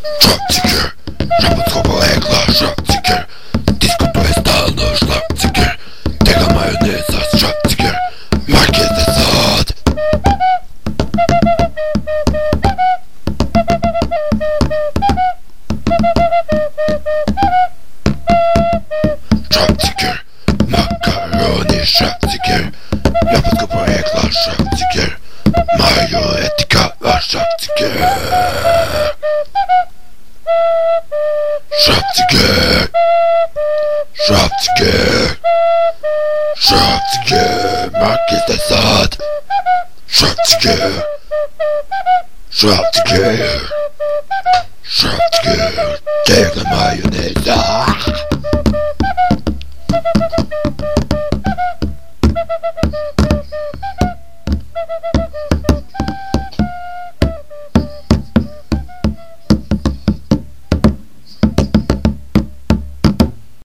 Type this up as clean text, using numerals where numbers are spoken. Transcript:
Шапцикер, шапоцкопоекла, шапцикер. Дискутує стало шапцикер. Тега майонеза, шапцикер. Маркез де сад. Шапцикер, макарони, шапцикер. Шапоцкопоекла, шапцикер. Маю етика, шапцикер. Шапцикер, шапцикер, шапцикер, Маркез де Сад. Шапцикер, шапцикер, шапцикер, Тега майонеза.